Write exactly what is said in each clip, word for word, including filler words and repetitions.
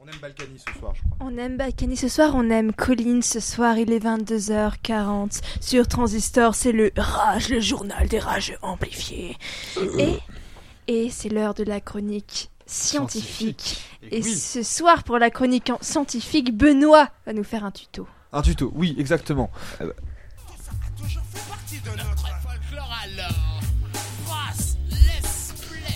On aime Balkany ce soir, je crois. On aime Balkany ce soir, on aime Colline ce soir, il est vingt-deux heures quarante. Sur Transistor, c'est le Rage, le journal des rages amplifiés. Et, et c'est l'heure de la chronique scientifique. Scientifique. Et, oui. ce soir, pour la chronique en- scientifique, Benoît va nous faire un tuto. Un tuto, oui, exactement. Euh, bah, Ça a toujours fait partie de notre folklore alors. Face, laisse plaire.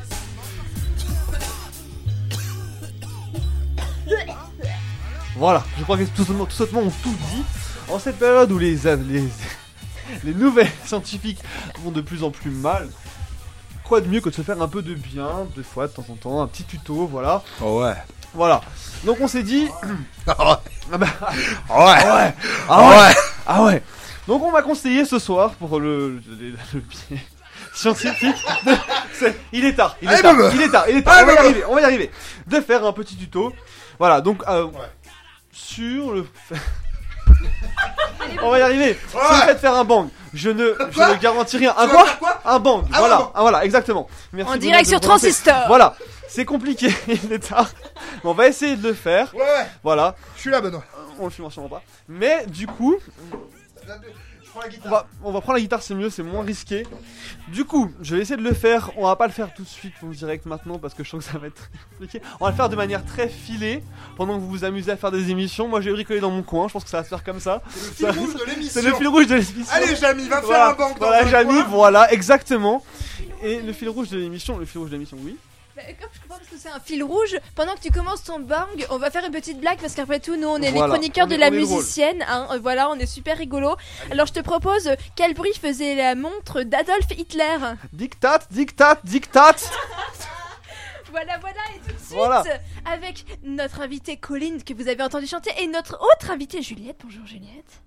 Voilà, je crois que tout simplement, tout simplement ont tout dit. En cette période où les, les, les nouvelles scientifiques vont de plus en plus mal, quoi de mieux que de se faire un peu de bien, des fois, de temps en temps, un petit tuto, voilà. Oh ouais. Voilà. Donc on s'est dit... Ah ouais. Ah bah... Ouais. Ah ouais. Ah ouais. Ah ouais. Donc on m'a conseillé ce soir pour le, le, le, le pied scientifique. De, c'est- il est tard. Il est Allez, tard. boum. Il est tard. Il est tard. Allez, On va y boum. arriver. On va y arriver. De faire un petit tuto. Voilà. Donc euh, Ouais. sur le. On va y arriver. Sur le Ouais. fait de faire un bang. Je ne, je Quoi ne garantis rien. Un Tu quoi, vas faire quoi Un bang. Ah, voilà. un bang. Ah, voilà. Exactement. Merci En Benoît direct de sur me relancer. Transistor. Voilà. C'est compliqué. Il est tard. Mais on va essayer de le faire. Ouais, ouais. Voilà. Je suis là, Benoît. On le filme sûrement pas. Mais du coup, Je prends la on guitare. va, on va prendre la guitare, c'est mieux, c'est moins risqué. Du coup, je vais essayer de le faire. On va pas le faire tout de suite en direct maintenant parce que je sens que ça va être très compliqué. On va le faire de manière très filée pendant que vous vous amusez à faire des émissions. Moi, je vais bricoler dans mon coin. Je pense que ça va se faire comme ça. C'est le fil Ça- rouge de l'émission. C'est le fil rouge de l'émission. Allez, Jamy, va Voilà, faire un banc dans voilà, un Jamy, coin. voilà, exactement. Et le fil rouge de l'émission, le fil rouge de l'émission, oui. Bah, comme je comprends parce que c'est un fil rouge, pendant que tu commences ton bang, on va faire une petite blague parce qu'après tout, nous on est Voilà, les chroniqueurs on de est- la on est drôle. musicienne, hein, euh, voilà, on est super rigolo. Alors je te propose, euh, quel bruit faisait la montre d'Adolf Hitler? Dictat, dictat, dictat. Voilà, voilà, et tout de suite, Voilà. avec notre invitée Colline que vous avez entendu chanter et notre autre invitée Juliette. Bonjour Juliette.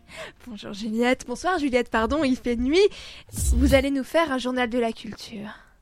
Bonjour Juliette. Bonsoir Juliette, pardon, il fait nuit. Vous allez nous faire un journal de la culture.